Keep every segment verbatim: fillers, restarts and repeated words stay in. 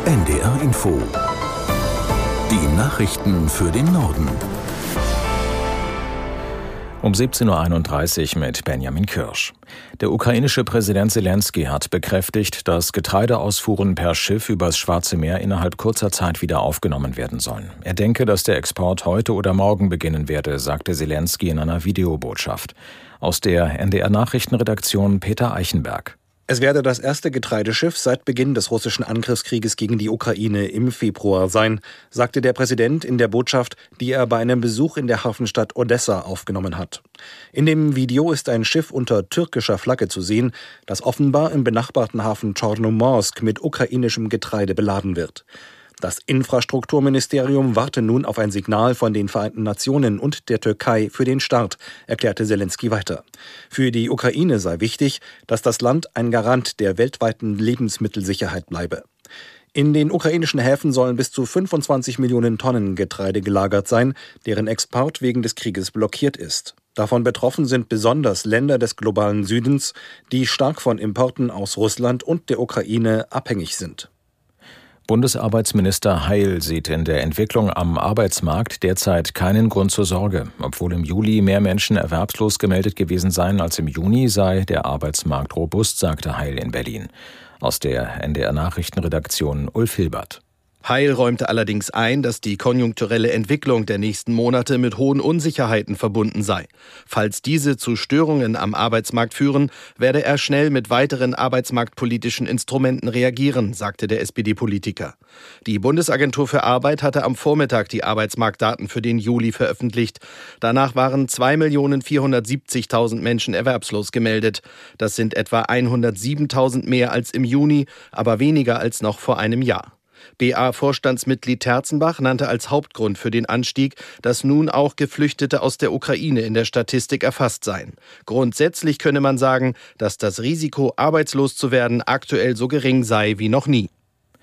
N D R Info. Die Nachrichten für den Norden. Um siebzehn Uhr einunddreißig mit Benjamin Kirsch. Der ukrainische Präsident Selenskyj hat bekräftigt, dass Getreideausfuhren per Schiff übers Schwarze Meer innerhalb kurzer Zeit wieder aufgenommen werden sollen. Er denke, dass der Export heute oder morgen beginnen werde, sagte Selenskyj in einer Videobotschaft. Aus der N D R-Nachrichtenredaktion Peter Eichenberg. Es werde das erste Getreideschiff seit Beginn des russischen Angriffskrieges gegen die Ukraine im Februar sein, sagte der Präsident in der Botschaft, die er bei einem Besuch in der Hafenstadt Odessa aufgenommen hat. In dem Video ist ein Schiff unter türkischer Flagge zu sehen, das offenbar im benachbarten Hafen Chornomorsk mit ukrainischem Getreide beladen wird. Das Infrastrukturministerium warte nun auf ein Signal von den Vereinten Nationen und der Türkei für den Start, erklärte Selenskyj weiter. Für die Ukraine sei wichtig, dass das Land ein Garant der weltweiten Lebensmittelsicherheit bleibe. In den ukrainischen Häfen sollen bis zu fünfundzwanzig Millionen Tonnen Getreide gelagert sein, deren Export wegen des Krieges blockiert ist. Davon betroffen sind besonders Länder des globalen Südens, die stark von Importen aus Russland und der Ukraine abhängig sind. Bundesarbeitsminister Heil sieht in der Entwicklung am Arbeitsmarkt derzeit keinen Grund zur Sorge. Obwohl im Juli mehr Menschen erwerbslos gemeldet gewesen seien als im Juni, sei der Arbeitsmarkt robust, sagte Heil in Berlin. Aus der N D R-Nachrichtenredaktion Ulf Hilbert. Heil räumte allerdings ein, dass die konjunkturelle Entwicklung der nächsten Monate mit hohen Unsicherheiten verbunden sei. Falls diese zu Störungen am Arbeitsmarkt führen, werde er schnell mit weiteren arbeitsmarktpolitischen Instrumenten reagieren, sagte der S P D-Politiker. Die Bundesagentur für Arbeit hatte am Vormittag die Arbeitsmarktdaten für den Juli veröffentlicht. Danach waren zwei Millionen vierhundertsiebzigtausend Menschen erwerbslos gemeldet. Das sind etwa hundertsiebentausend mehr als im Juni, aber weniger als noch vor einem Jahr. B A-Vorstandsmitglied Terzenbach nannte als Hauptgrund für den Anstieg, dass nun auch Geflüchtete aus der Ukraine in der Statistik erfasst seien. Grundsätzlich könne man sagen, dass das Risiko, arbeitslos zu werden, aktuell so gering sei wie noch nie.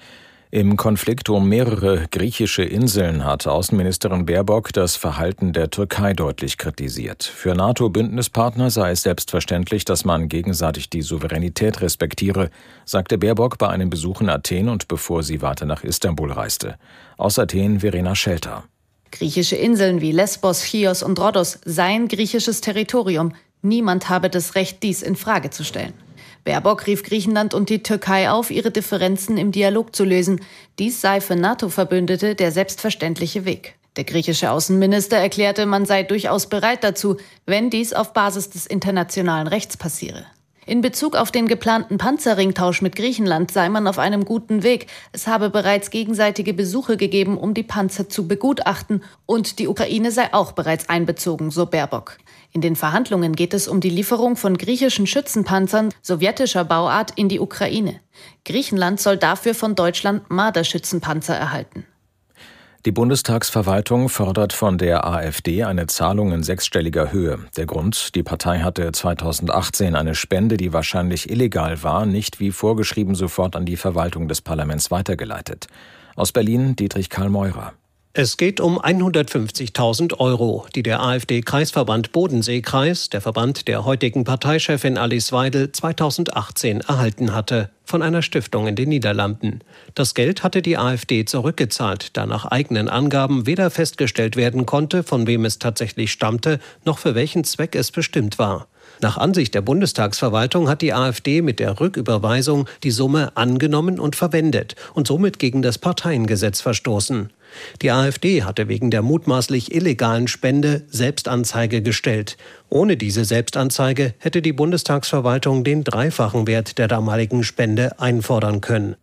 Im Konflikt um mehrere griechische Inseln hat Außenministerin Baerbock das Verhalten der Türkei deutlich kritisiert. Für NATO-Bündnispartner sei es selbstverständlich, dass man gegenseitig die Souveränität respektiere, sagte Baerbock bei einem Besuch in Athen und bevor sie weiter nach Istanbul reiste. Aus Athen Verena Schelter. Griechische Inseln wie Lesbos, Chios und Rhodos seien griechisches Territorium. Niemand habe das Recht, dies in Frage zu stellen. Baerbock rief Griechenland und die Türkei auf, ihre Differenzen im Dialog zu lösen. Dies sei für NATO-Verbündete der selbstverständliche Weg. Der griechische Außenminister erklärte, man sei durchaus bereit dazu, wenn dies auf Basis des internationalen Rechts passiere. In Bezug auf den geplanten Panzerringtausch mit Griechenland sei man auf einem guten Weg. Es habe bereits gegenseitige Besuche gegeben, um die Panzer zu begutachten, und die Ukraine sei auch bereits einbezogen, so Baerbock. In den Verhandlungen geht es um die Lieferung von griechischen Schützenpanzern sowjetischer Bauart in die Ukraine. Griechenland soll dafür von Deutschland Marder-Schützenpanzer erhalten. Die Bundestagsverwaltung fordert von der AfD eine Zahlung in sechsstelliger Höhe. Der Grund: Die Partei hatte zweitausendachtzehn eine Spende, die wahrscheinlich illegal war, nicht wie vorgeschrieben sofort an die Verwaltung des Parlaments weitergeleitet. Aus Berlin Dietrich Karl Meurer. Es geht um hundertfünfzigtausend Euro, die der AfD-Kreisverband Bodensee-Kreis, der Verband der heutigen Parteichefin Alice Weidel, zweitausendachtzehn erhalten hatte, von einer Stiftung in den Niederlanden. Das Geld hatte die AfD zurückgezahlt, da nach eigenen Angaben weder festgestellt werden konnte, von wem es tatsächlich stammte, noch für welchen Zweck es bestimmt war. Nach Ansicht der Bundestagsverwaltung hat die AfD mit der Rücküberweisung die Summe angenommen und verwendet und somit gegen das Parteiengesetz verstoßen. Die AfD hatte wegen der mutmaßlich illegalen Spende Selbstanzeige gestellt. Ohne diese Selbstanzeige hätte die Bundestagsverwaltung den dreifachen Wert der damaligen Spende einfordern können.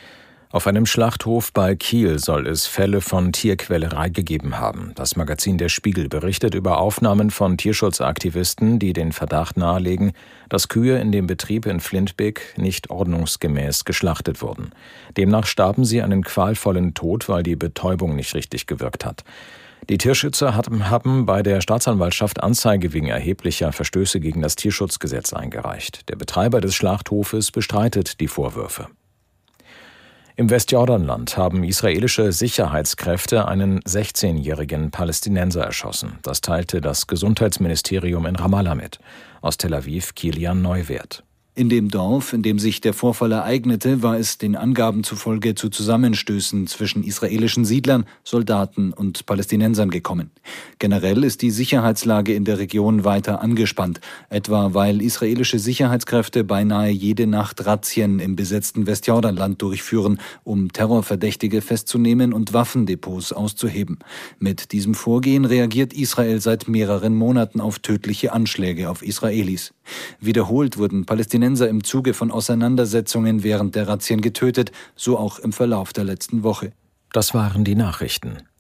Auf einem Schlachthof bei Kiel soll es Fälle von Tierquälerei gegeben haben. Das Magazin Der Spiegel berichtet über Aufnahmen von Tierschutzaktivisten, die den Verdacht nahelegen, dass Kühe in dem Betrieb in Flintbeek nicht ordnungsgemäß geschlachtet wurden. Demnach starben sie einen qualvollen Tod, weil die Betäubung nicht richtig gewirkt hat. Die Tierschützer haben bei der Staatsanwaltschaft Anzeige wegen erheblicher Verstöße gegen das Tierschutzgesetz eingereicht. Der Betreiber des Schlachthofes bestreitet die Vorwürfe. Im Westjordanland haben israelische Sicherheitskräfte einen sechzehnjährigen Palästinenser erschossen. Das teilte das Gesundheitsministerium in Ramallah mit. Aus Tel Aviv Kilian Neuwert. In dem Dorf, in dem sich der Vorfall ereignete, war es den Angaben zufolge zu Zusammenstößen zwischen israelischen Siedlern, Soldaten und Palästinensern gekommen. Generell ist die Sicherheitslage in der Region weiter angespannt, etwa weil israelische Sicherheitskräfte beinahe jede Nacht Razzien im besetzten Westjordanland durchführen, um Terrorverdächtige festzunehmen und Waffendepots auszuheben. Mit diesem Vorgehen reagiert Israel seit mehreren Monaten auf tödliche Anschläge auf Israelis. Wiederholt wurden Palästinenser im Zuge von Auseinandersetzungen während der Razzien getötet, so auch im Verlauf der letzten Woche. Das waren die Nachrichten.